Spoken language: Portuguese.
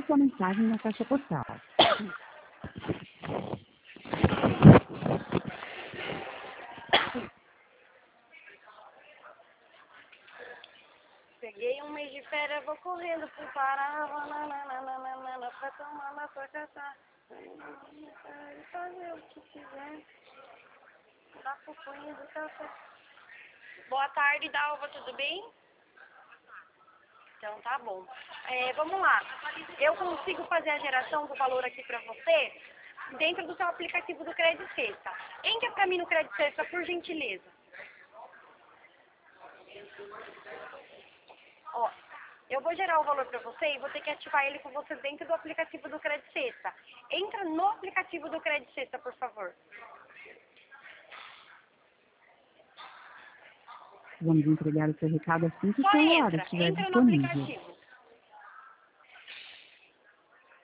sua mensagem na caixa postal. Peguei um mês de férias, vou correndo pro Pará, pra tomar na sua casa. Fazer o que quiser. Na pupunha do café. Boa tarde, Dalva, tudo bem? Então tá bom. Vamos lá. Eu consigo fazer a geração do valor aqui pra você dentro do seu aplicativo do Crédito Sexta. Entra pra mim no Crédito Sexta, por gentileza. Ó, eu vou gerar o valor pra você e vou ter que ativar ele com você dentro do aplicativo do Crédito Sexta. Entra no aplicativo do Crédito Sexta, por favor. Vamos entregar o seu recado assim que o Só celular entra estiver no disponível. aplicativo.